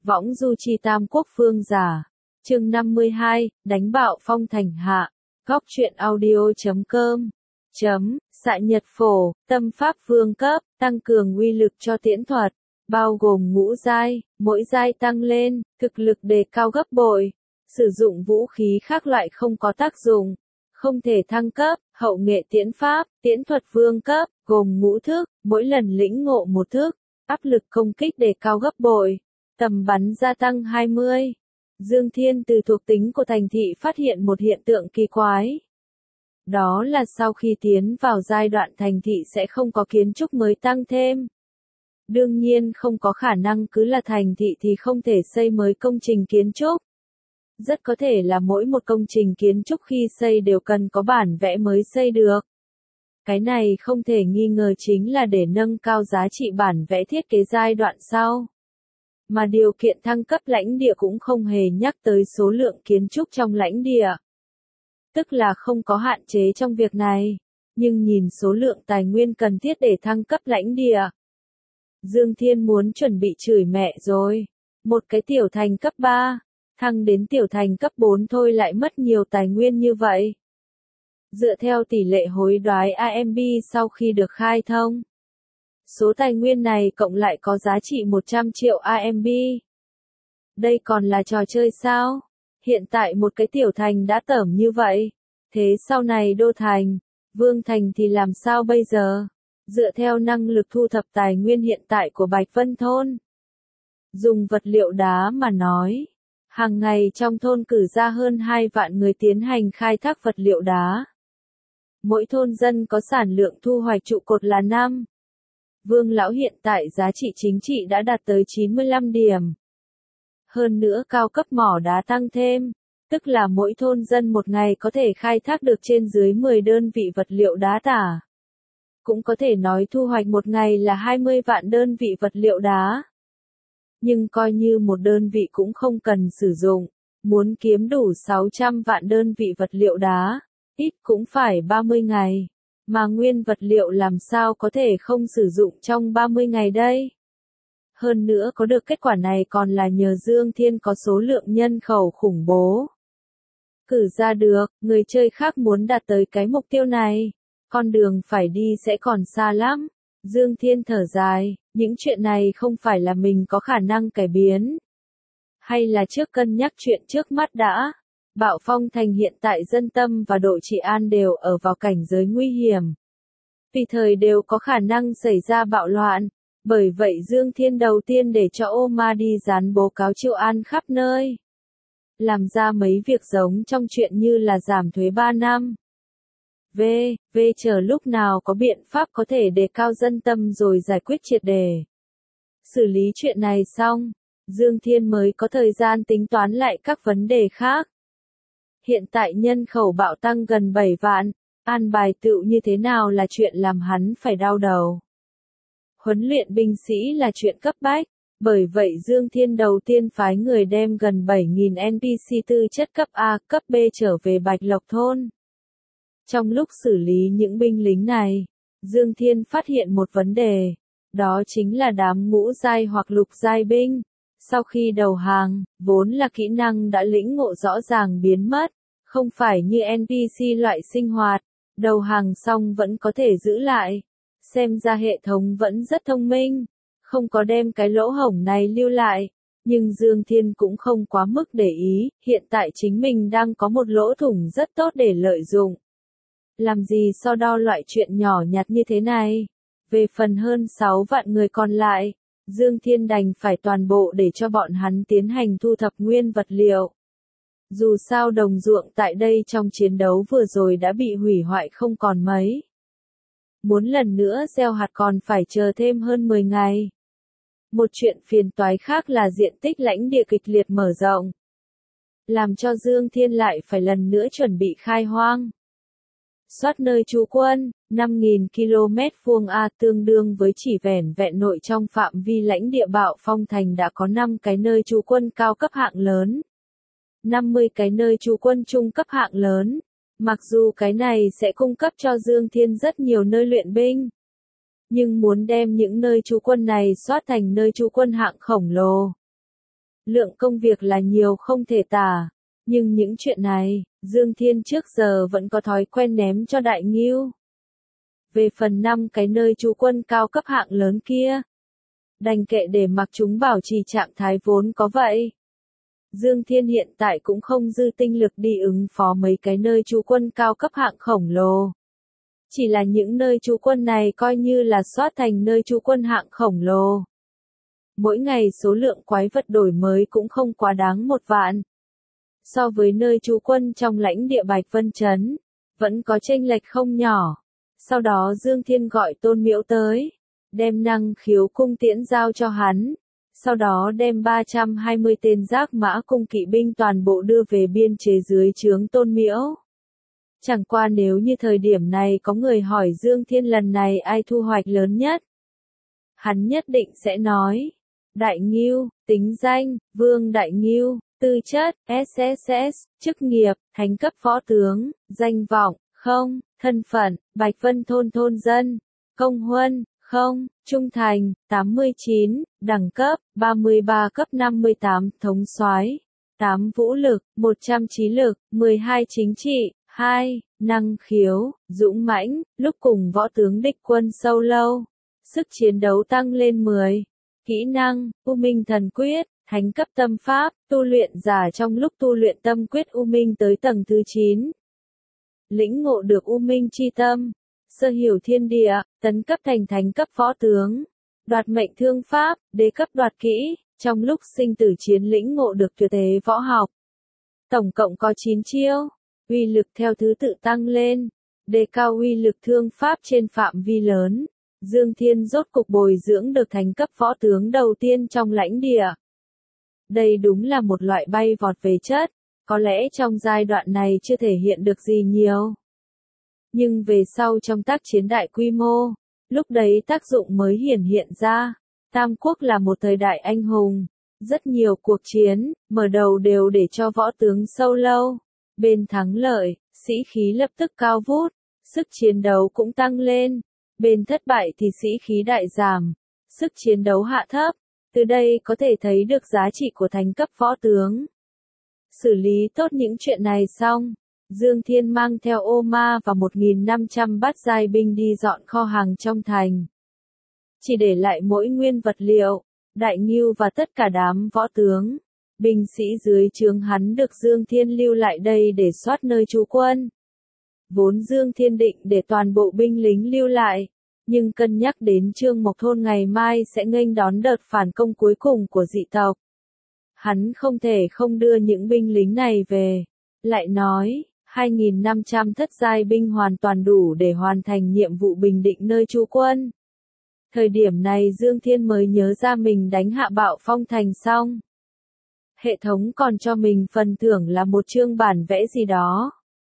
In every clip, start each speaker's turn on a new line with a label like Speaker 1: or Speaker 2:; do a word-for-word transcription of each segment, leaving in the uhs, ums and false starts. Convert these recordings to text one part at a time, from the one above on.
Speaker 1: Võng du chi tam quốc phương giả. Chương năm mươi hai, đánh bạo phong thành hạ. Góc truyện audio chấm com. Chấm, xạ nhật phổ, tâm pháp vương cấp, tăng cường uy lực cho tiễn thuật, bao gồm ngũ giai, mỗi giai tăng lên, thực lực đề cao gấp bội. Sử dụng vũ khí khác loại không có tác dụng, không thể thăng cấp, hậu nghệ tiễn pháp, tiễn thuật vương cấp, gồm ngũ thức, mỗi lần lĩnh ngộ một thức, áp lực công kích đề cao gấp bội, tầm bắn gia tăng hai mươi. Dương Thiên từ thuộc tính của thành thị phát hiện một hiện tượng kỳ quái. Đó là sau khi tiến vào giai đoạn thành thị sẽ không có kiến trúc mới tăng thêm. Đương nhiên không có khả năng cứ là thành thị thì không thể xây mới công trình kiến trúc. Rất có thể là mỗi một công trình kiến trúc khi xây đều cần có bản vẽ mới xây được. Cái này không thể nghi ngờ chính là để nâng cao giá trị bản vẽ thiết kế giai đoạn sau. Mà điều kiện thăng cấp lãnh địa cũng không hề nhắc tới số lượng kiến trúc trong lãnh địa. Tức là không có hạn chế trong việc này, nhưng nhìn số lượng tài nguyên cần thiết để thăng cấp lãnh địa. Dương Thiên muốn chuẩn bị chửi mẹ rồi. Một cái tiểu thành cấp ba, thăng đến tiểu thành cấp bốn thôi lại mất nhiều tài nguyên như vậy. Dựa theo tỷ lệ hối đoái a em bê sau khi được khai thông, số tài nguyên này cộng lại có giá trị một trăm triệu a em bê. Đây còn là trò chơi sao? Hiện tại một cái tiểu thành đã tởm như vậy. Thế sau này đô thành, vương thành thì làm sao bây giờ? Dựa theo năng lực thu thập tài nguyên hiện tại của Bạch Vân Thôn. Dùng vật liệu đá mà nói. Hàng ngày trong thôn cử ra hơn hai vạn người tiến hành khai thác vật liệu đá. Mỗi thôn dân có sản lượng thu hoạch trụ cột là năm. Vương lão hiện tại giá trị chính trị đã đạt tới chín mươi lăm điểm. Hơn nữa cao cấp mỏ đá tăng thêm, tức là mỗi thôn dân một ngày có thể khai thác được trên dưới mười đơn vị vật liệu đá tả. Cũng có thể nói thu hoạch một ngày là hai mươi vạn đơn vị vật liệu đá. Nhưng coi như một đơn vị cũng không cần sử dụng, muốn kiếm đủ sáu trăm vạn đơn vị vật liệu đá, ít cũng phải ba mươi ngày. Mà nguyên vật liệu làm sao có thể không sử dụng trong ba mươi ngày đây? Hơn nữa có được kết quả này còn là nhờ Dương Thiên có số lượng nhân khẩu khủng bố. Cử ra được, người chơi khác muốn đạt tới cái mục tiêu này, con đường phải đi sẽ còn xa lắm. Dương Thiên thở dài, những chuyện này không phải là mình có khả năng cải biến. Hay là trước cân nhắc chuyện trước mắt đã. Bạo phong thành hiện tại dân tâm và độ trị an đều ở vào cảnh giới nguy hiểm. Tùy thời đều có khả năng xảy ra bạo loạn. Bởi vậy Dương Thiên đầu tiên để cho Oma đi dán bố cáo triệu an khắp nơi. Làm ra mấy việc giống trong chuyện như là giảm thuế ba năm. V, V chờ lúc nào có biện pháp có thể đề cao dân tâm rồi giải quyết triệt đề. Xử lý chuyện này xong, Dương Thiên mới có thời gian tính toán lại các vấn đề khác. Hiện tại nhân khẩu bạo tăng gần bảy vạn, an bài tựu như thế nào là chuyện làm hắn phải đau đầu. Huấn luyện binh sĩ là chuyện cấp bách, bởi vậy Dương Thiên đầu tiên phái người đem gần bảy nghìn en pê xê tư chất cấp A, cấp B trở về Bạch Lộc Thôn. Trong lúc xử lý những binh lính này, Dương Thiên phát hiện một vấn đề, đó chính là đám ngũ giai hoặc lục giai binh. Sau khi đầu hàng, vốn là kỹ năng đã lĩnh ngộ rõ ràng biến mất, không phải như en pê xê loại sinh hoạt, đầu hàng xong vẫn có thể giữ lại. Xem ra hệ thống vẫn rất thông minh, không có đem cái lỗ hổng này lưu lại, nhưng Dương Thiên cũng không quá mức để ý, hiện tại chính mình đang có một lỗ thủng rất tốt để lợi dụng. Làm gì so đo loại chuyện nhỏ nhặt như thế này? Về phần hơn sáu vạn người còn lại, Dương Thiên đành phải toàn bộ để cho bọn hắn tiến hành thu thập nguyên vật liệu. Dù sao đồng ruộng tại đây trong chiến đấu vừa rồi đã bị hủy hoại không còn mấy. Muốn lần nữa gieo hạt còn phải chờ thêm hơn mười ngày. Một chuyện phiền toái khác là diện tích lãnh địa kịch liệt mở rộng. Làm cho Dương Thiên lại phải lần nữa chuẩn bị khai hoang. Soát nơi trú quân, năm nghìn ki lô mét vuông A tương đương với chỉ vẻn vẹn nội trong phạm vi lãnh địa bạo phong thành đã có năm cái nơi trú quân cao cấp hạng lớn. năm mươi cái nơi trú quân trung cấp hạng lớn. Mặc dù cái này sẽ cung cấp cho Dương Thiên rất nhiều nơi luyện binh. Nhưng muốn đem những nơi trú quân này soát thành nơi trú quân hạng khổng lồ. Lượng công việc là nhiều không thể tả. Nhưng những chuyện này, Dương Thiên trước giờ vẫn có thói quen ném cho Đại Ngưu. Về phần năm cái nơi trú quân cao cấp hạng lớn kia, đành kệ để mặc chúng bảo trì trạng thái vốn có vậy. Dương Thiên hiện tại cũng không dư tinh lực đi ứng phó mấy cái nơi trú quân cao cấp hạng khổng lồ. Chỉ là những nơi trú quân này coi như là soát thành nơi trú quân hạng khổng lồ. Mỗi ngày số lượng quái vật đổi mới cũng không quá đáng một vạn. So với nơi trú quân trong lãnh địa Bạch Vân Trấn, vẫn có chênh lệch không nhỏ. Sau đó Dương Thiên gọi Tôn Miễu tới, đem năng khiếu cung tiễn giao cho hắn. Sau đó đem ba trăm hai mươi tên giác mã cung kỵ binh toàn bộ đưa về biên chế dưới trướng Tôn Miễu. Chẳng qua nếu như thời điểm này có người hỏi Dương Thiên lần này ai thu hoạch lớn nhất, hắn nhất định sẽ nói, Đại Ngưu, tính danh, Vương Đại Ngưu, tư chất, ét ét ét, chức nghiệp, thánh cấp võ tướng, danh vọng, không, thân phận, Bạch Vân thôn thôn dân, công huân, không, trung thành, tám mươi chín, đẳng cấp, ba mươi ba cấp năm mươi tám, thống soái, tám vũ lực, một trăm trí lực, mười hai chính trị, hai, năng khiếu, dũng mãnh, lúc cùng võ tướng địch quân sâu lâu, sức chiến đấu tăng lên mười, kỹ năng, U Minh Thần Quyết, thánh cấp tâm pháp, tu luyện giả trong lúc tu luyện tâm quyết U Minh tới tầng thứ chín. Lĩnh ngộ được U Minh chi tâm, sơ hiểu thiên địa, tấn cấp thành thánh cấp võ tướng, đoạt mệnh thương pháp, đế cấp đoạt kỹ, trong lúc sinh tử chiến lĩnh ngộ được tuyệt thế võ học. Tổng cộng có chín chiêu, uy lực theo thứ tự tăng lên, đề cao uy lực thương pháp trên phạm vi lớn. Dương Thiên rốt cục bồi dưỡng được thánh cấp võ tướng đầu tiên trong lãnh địa. Đây đúng là một loại bay vọt về chất, có lẽ trong giai đoạn này chưa thể hiện được gì nhiều. Nhưng về sau trong tác chiến đại quy mô, lúc đấy tác dụng mới hiển hiện ra. Tam Quốc là một thời đại anh hùng, rất nhiều cuộc chiến, mở đầu đều để cho võ tướng sâu lâu. Bên thắng lợi, sĩ khí lập tức cao vút, sức chiến đấu cũng tăng lên. Bên thất bại thì sĩ khí đại giảm, sức chiến đấu hạ thấp. Từ đây có thể thấy được giá trị của thánh cấp võ tướng. Xử lý tốt những chuyện này xong, Dương Thiên mang theo ô ma và một nghìn năm trăm bát giai binh đi dọn kho hàng trong thành. Chỉ để lại mỗi nguyên vật liệu, Đại Ngưu và tất cả đám võ tướng, binh sĩ dưới trướng hắn được Dương Thiên lưu lại đây để soát nơi trú quân. Vốn Dương Thiên định để toàn bộ binh lính lưu lại, nhưng cân nhắc đến Trương Mộc Thôn ngày mai sẽ nghênh đón đợt phản công cuối cùng của dị tộc. Hắn không thể không đưa những binh lính này về. Lại nói, hai nghìn năm trăm thất giai binh hoàn toàn đủ để hoàn thành nhiệm vụ bình định nơi trú quân. Thời điểm này Dương Thiên mới nhớ ra mình đánh hạ Bạo Phong Thành xong. Hệ thống còn cho mình phần thưởng là một chương bản vẽ gì đó.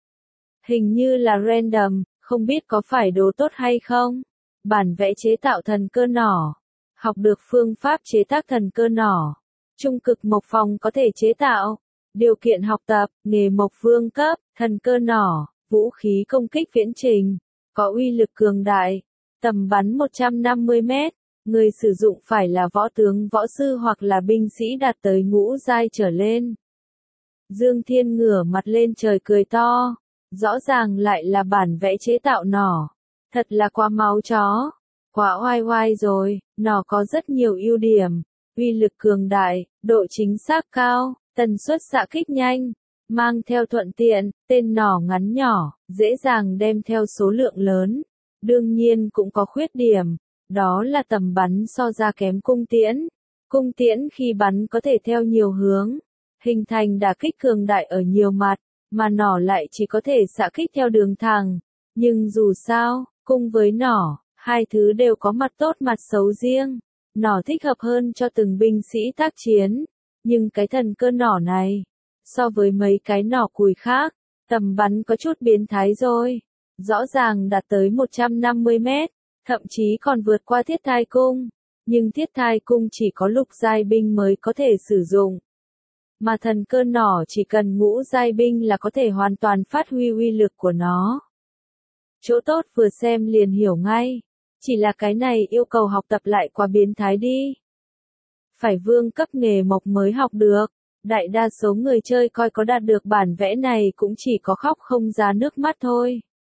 Speaker 1: Hình như là random, không biết có phải đồ tốt hay không. Bản vẽ chế tạo thần cơ nỏ. Học được phương pháp chế tác thần cơ nỏ. Trung cực mộc phòng có thể chế tạo. Điều kiện học tập, nghề mộc vương cấp, thần cơ nỏ, vũ khí công kích viễn trình. Có uy lực cường đại. Tầm bắn một trăm năm mươi mét. Người sử dụng phải là võ tướng võ sư hoặc là binh sĩ đạt tới ngũ giai trở lên. Dương Thiên ngửa mặt lên trời cười to. Rõ ràng lại là bản vẽ chế tạo nỏ. Thật là quá máu chó. Quá oai oai rồi, nỏ có rất nhiều ưu điểm. Uy lực cường đại, độ chính xác cao, tần suất xạ kích nhanh. Mang theo thuận tiện, tên nỏ ngắn nhỏ, dễ dàng đem theo số lượng lớn. Đương nhiên cũng có khuyết điểm. Đó là tầm bắn so ra kém cung tiễn. Cung tiễn khi bắn có thể theo nhiều hướng. Hình thành đả kích cường đại ở nhiều mặt. Mà nỏ lại chỉ có thể xạ kích theo đường thẳng. Nhưng dù sao, cung với nỏ, hai thứ đều có mặt tốt mặt xấu riêng. Nỏ thích hợp hơn cho từng binh sĩ tác chiến. Nhưng cái thần cơ nỏ này, so với mấy cái nỏ cùi khác, tầm bắn có chút biến thái rồi. Rõ ràng đạt tới một trăm năm mươi mét, thậm chí còn vượt qua thiết thai cung. Nhưng thiết thai cung chỉ có lục giai binh mới có thể sử dụng. Mà thần cơ nỏ chỉ cần ngũ giai binh là có thể hoàn toàn phát huy uy lực của nó. Chỗ tốt vừa xem liền hiểu ngay. Chỉ là cái này yêu cầu học tập lại quá biến thái đi. phải vương cấp nghề mộc mới học được. Đại đa số người chơi coi có đạt được bản vẽ này cũng chỉ có khóc không ra nước mắt thôi.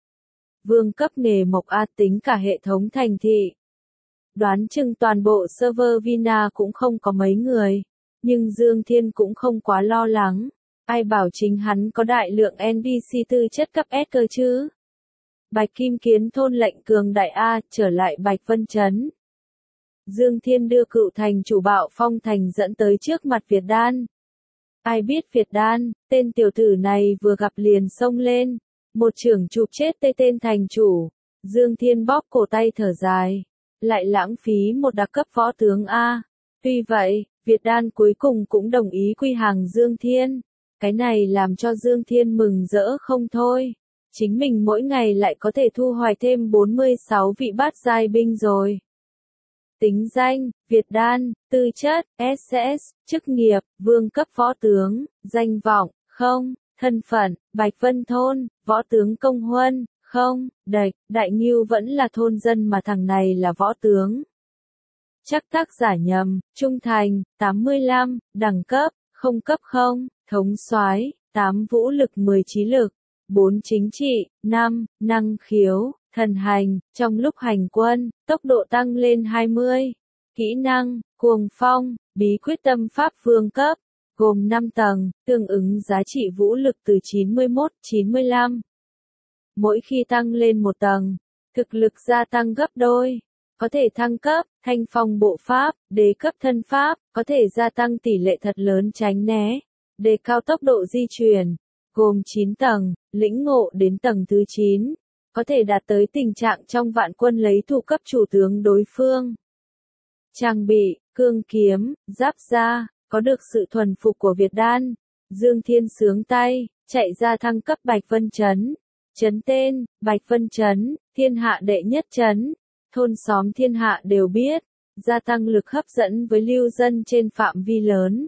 Speaker 1: Vương cấp nghề mộc A tính cả hệ thống thành thị. Đoán chừng toàn bộ server Vina cũng không có mấy người. Nhưng Dương Thiên cũng không quá lo lắng. Ai bảo chính hắn có đại lượng en pê xê tư chất cấp S cơ chứ. Bạch Kim Kiến thôn lệnh cường đại A trở lại Bạch Vân Trấn. Dương Thiên đưa cựu thành chủ Bạo Phong Thành dẫn tới trước mặt Việt Đan. Ai biết Việt Đan, tên tiểu tử này vừa gặp liền xông lên. Một trưởng chụp chết tê tên thành chủ. Dương Thiên bóp cổ tay thở dài. Lại lãng phí một đặc cấp võ tướng A. Tuy vậy, Việt Đan cuối cùng cũng đồng ý quy hàng Dương Thiên. Cái này làm cho Dương Thiên mừng rỡ không thôi. Chính mình mỗi ngày lại có thể thu hoạch thêm bốn mươi sáu vị bát giai binh rồi. Tính danh, Việt Đan, tư chất, ét ét, chức nghiệp, vương cấp võ tướng, danh vọng, không, thân phận, Bạch Vân Thôn, võ tướng công huân, không, đạch, Đại Ngưu vẫn là thôn dân mà thằng này là võ tướng. Chắc tác giả nhầm, trung thành, tám mươi lăm, đẳng cấp, không cấp không, thống soái, tám vũ lực mười trí lực, bốn chính trị, năm, năng khiếu, thần hành, trong lúc hành quân, tốc độ tăng lên hai mươi. Kỹ năng, cuồng phong, bí quyết tâm pháp vương cấp, gồm năm tầng, tương ứng giá trị vũ lực từ chín mươi mốt đến chín mươi lăm. Mỗi khi tăng lên một tầng, thực lực gia tăng gấp đôi. Có thể thăng cấp, thanh phong bộ pháp, đế cấp thân pháp, có thể gia tăng tỷ lệ thật lớn tránh né, đề cao tốc độ di chuyển, gồm chín tầng, lĩnh ngộ đến tầng thứ chín, có thể đạt tới tình trạng trong vạn quân lấy thủ cấp chủ tướng đối phương. Trang bị, cương kiếm, giáp da, có được sự thuần phục của Việt Đan. Dương Thiên sướng tay, chạy ra thăng cấp Bạch Vân Trấn. Trấn tên, Bạch Vân Trấn, thiên hạ đệ nhất trấn. Thôn xóm thiên hạ đều biết, gia tăng lực hấp dẫn với lưu dân trên phạm vi lớn.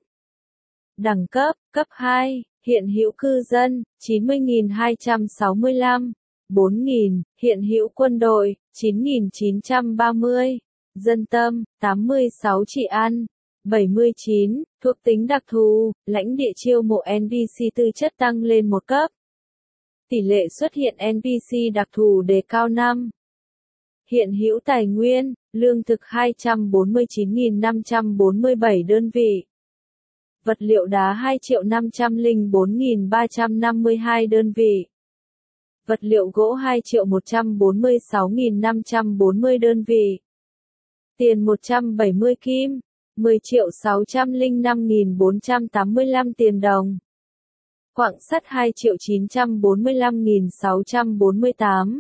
Speaker 1: Đẳng cấp, cấp hai, hiện hữu cư dân, chín mươi nghìn hai trăm sáu mươi lăm, bốn nghìn, hiện hữu quân đội, chín nghìn chín trăm ba mươi, dân tâm, tám mươi sáu trị ăn, bảy mươi chín, thuộc tính đặc thù, lãnh địa chiêu mộ en pê xê tư chất tăng lên một cấp. Tỷ lệ xuất hiện en pê xê đặc thù đề cao năm. Hiện hữu tài nguyên, lương thực hai trăm bốn mươi chín nghìn năm trăm bốn mươi bảy đơn vị. Vật liệu đá hai triệu năm trăm lẻ bốn nghìn ba trăm năm mươi hai đơn vị. Vật liệu gỗ hai triệu một trăm bốn mươi sáu nghìn năm trăm bốn mươi đơn vị. Tiền một trăm bảy mươi kim, mười triệu sáu trăm lẻ năm nghìn bốn trăm tám mươi lăm tiền đồng. Quặng sắt hai triệu chín trăm bốn mươi lăm nghìn sáu trăm bốn mươi tám.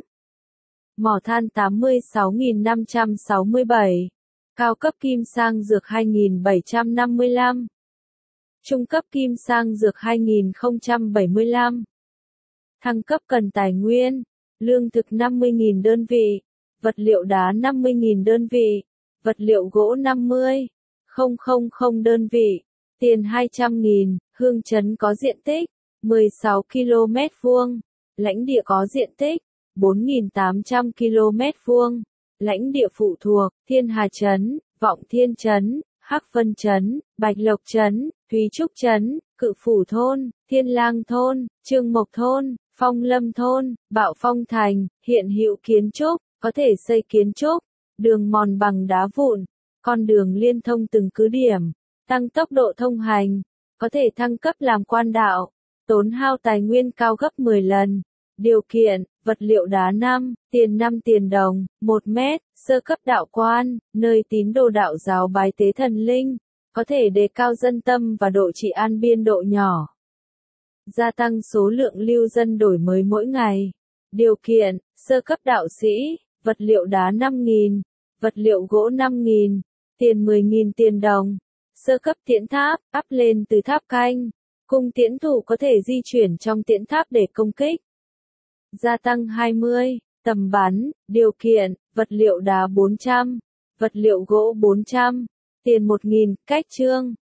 Speaker 1: Mỏ than tám mươi sáu nghìn năm trăm sáu mươi bảy. Cao cấp kim sang dược hai nghìn bảy trăm năm mươi lăm. Trung cấp kim sang dược hai nghìn không trăm bảy mươi lăm. Thăng cấp cần tài nguyên, lương thực năm mươi nghìn đơn vị, vật liệu đá năm mươi nghìn đơn vị, vật liệu gỗ năm mươi nghìn đơn vị, tiền hai trăm nghìn, Hương Trấn có diện tích mười sáu ki lô mét vuông, lãnh địa có diện tích bốn nghìn tám trăm ki lô mét vuông, lãnh địa phụ thuộc Thiên Hà Trấn, Vọng Thiên Trấn, Hắc Vân Trấn, Bạch Lộc Trấn, Thúy Trúc Trấn, Cự Phủ Thôn, Thiên Lang Thôn, Trương Mộc Thôn, Phong Lâm Thôn, Bạo Phong Thành, hiện hữu kiến trúc, có thể xây kiến trúc, đường mòn bằng đá vụn, con đường liên thông từng cứ điểm, tăng tốc độ thông hành, có thể thăng cấp làm quan đạo, tốn hao tài nguyên cao gấp mười lần. Điều kiện, vật liệu đá năm, tiền năm tiền đồng, một mét, sơ cấp đạo quan, nơi tín đồ đạo giáo bái tế thần linh, có thể đề cao dân tâm và độ trị an biên độ nhỏ. Gia tăng số lượng lưu dân đổi mới mỗi ngày. Điều kiện, sơ cấp đạo sĩ, vật liệu đá năm nghìn, vật liệu gỗ năm nghìn, tiền mười nghìn tiền đồng. Sơ cấp tiễn tháp, áp lên từ tháp canh. Cung tiễn thủ có thể di chuyển trong tiễn tháp để công kích. Gia tăng hai mươi, tầm bắn, điều kiện, vật liệu đá bốn trăm, vật liệu gỗ bốn trăm, tiền một nghìn, cách chương.